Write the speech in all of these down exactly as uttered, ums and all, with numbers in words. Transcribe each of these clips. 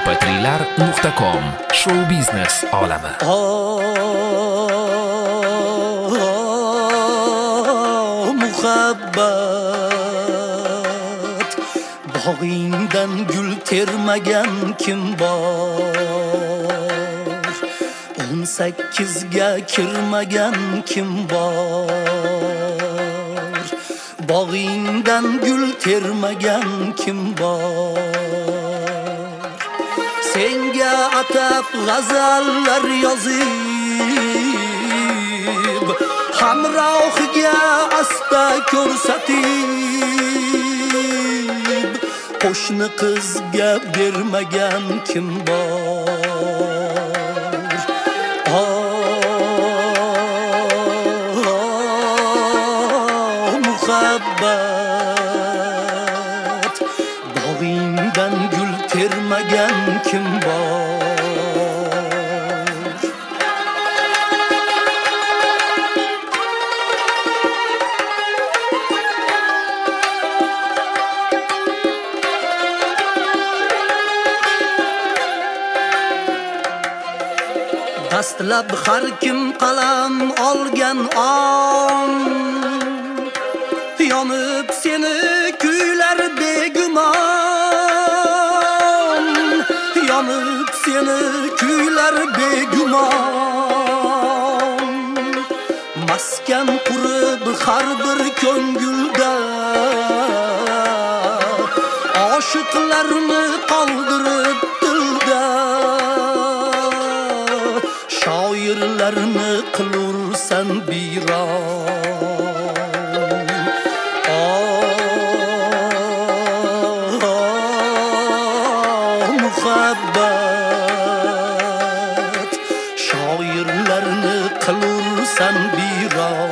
p trilar nuqta com. Show biznes olami. Muhabbat bog'ingdan gul termagan kim bor? o'n sakkizga kirmagan kim bor? Bog'ingdan gul termagan kim bor? Senga atab g'azallar yozib, hamrohiga asta ko'rsatib, qo'shni qizga bermagan kim bor? Oh, muhabbat bog'ingdan gul termagan kim bor? Dastlab har kim qalam olgan on, yonib seni kuylar begumon, yonib seni kuylar begumon. Maskan qurib har bir ko'ngilda oshiqlarni qoldirib dilda, shoirlarni qilursan biron. Oh, muhabbat shoirlarni qilursan biron.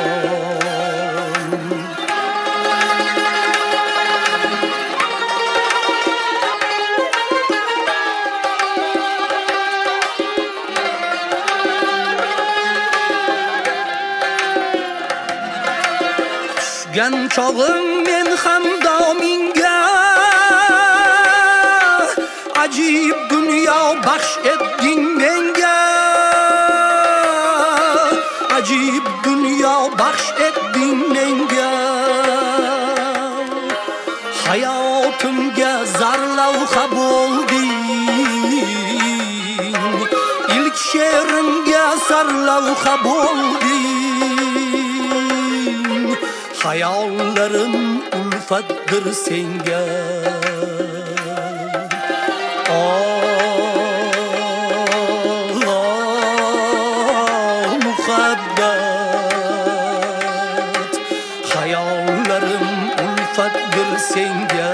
Gan chog'im men ham domingga ajib dunyo baxsh etding menga, ajib dunyo baxsh etding menga. Hayotimga zarlavha bo'lding, ilk she'rimga sarlavha bo'lding. Hayollarim ulfatdir senga. Oh, oh, muhabbat hayollarim ulfatdir senga.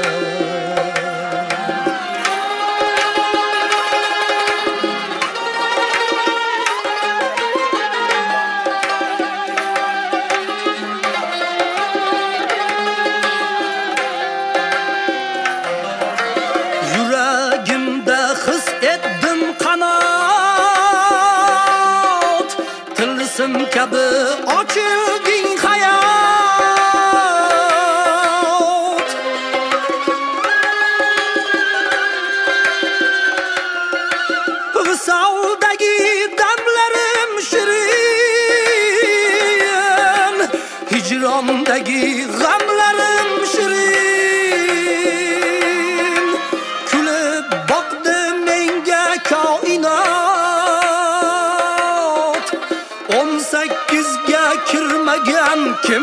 Kabi ochilding hayot, visoldagi damlarim shirin, hijrondagi g'amlarim shirin. Kulib boqdi menga koinot, o'n sakkizga kirmagan kim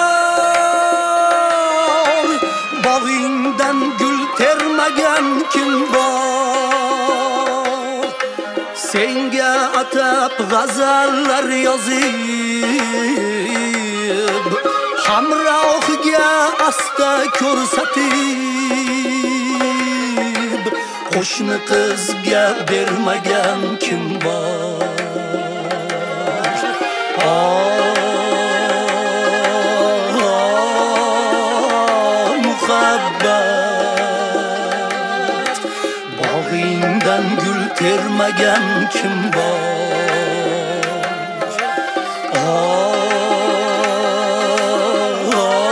bor? Bog'ingdan gul termagan kim bor? Senga atab g'azallar yozib, hamrohiga asta ko'rsatib, qo'shni qizga bermagan kim bor? Oh, oh, muhabbat bog'ingdan gul termagan kim bor? Oh,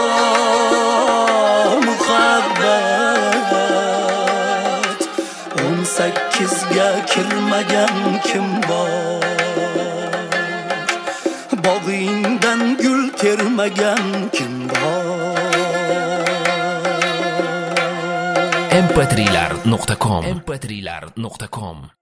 oh, muhabbat sakkizga kirmagan kim bor? Bog'ingdan gul termagan kim bor? em pe tri lar nuqta com em pe tri lar nuqta com